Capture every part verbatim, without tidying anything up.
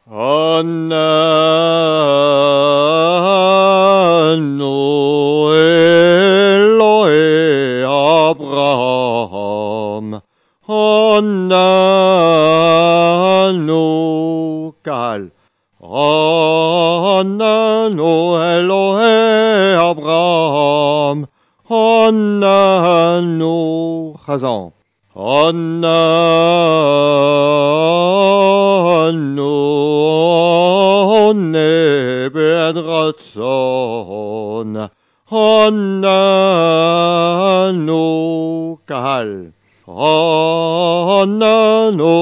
Ananu Elohe Abraham, Ananu Kal, Ananu Elohe Abraham, Ananu Chazan, Ananu Nebed Ratzon, Ananu Kahal, Ananu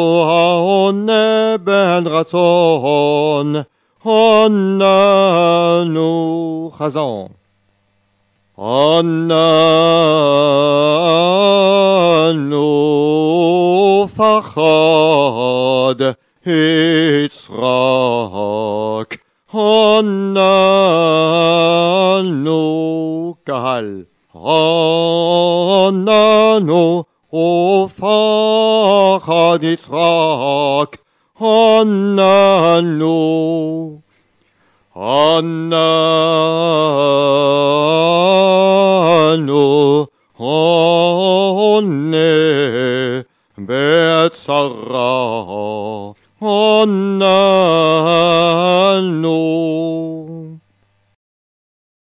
Nebed Ratzon, Ananu Chazan, Ananu Fachad Yitzchak, Ananu Kahal, Ananu Ufachad Yitzchak, Ananu, Ananu, Onne Betzara, Ananu